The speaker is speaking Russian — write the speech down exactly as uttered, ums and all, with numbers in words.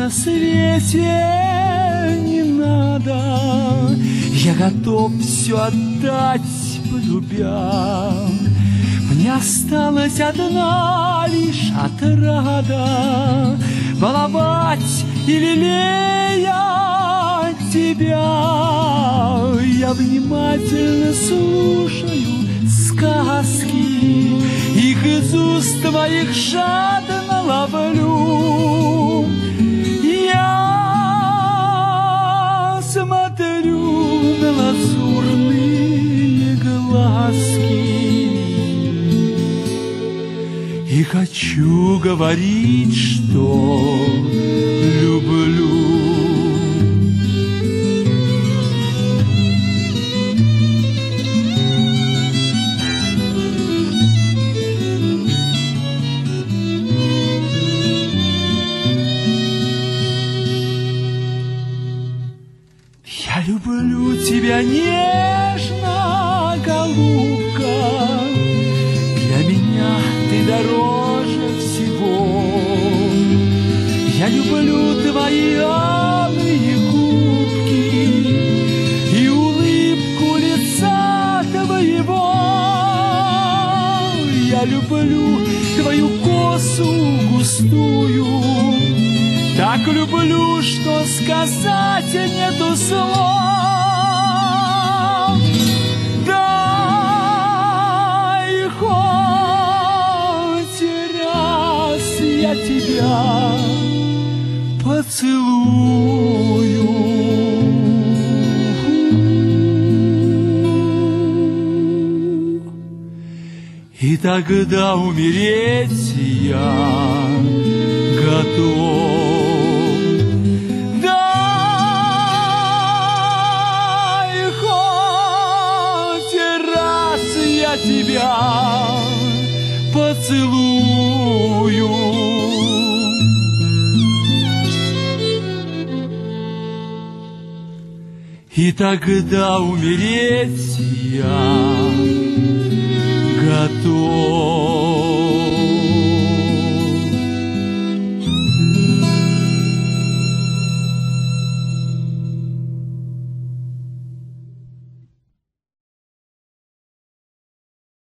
на свете не надо, я готов все отдать, полюбя. Мне осталась одна лишь отрада — баловать и лелеять тебя. Я внимательно слушаю сказки, их из уст твоих жадно ловлю. Я смотрю на лазурные глазки и хочу говорить, что люблю. Я люблю тебя нежно, голубка, для меня ты дороже всего. Я люблю твои алые губки и улыбку лица твоего. Я люблю твою косу густую, так люблю, что сказать нету слов. Дай хоть раз я тебя поцелую. И тогда умереть я готов. Тебя поцелую. И тогда умереть я готов.